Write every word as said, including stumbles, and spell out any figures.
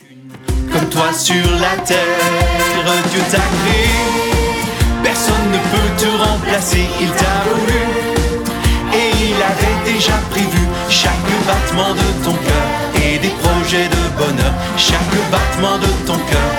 Comme toi sur la terre, Dieu t'a créé. Personne ne peut te remplacer, il t'a voulu. Et il avait déjà prévu chaque battement de ton cœur et des projets de bonheur. Chaque battement de ton cœur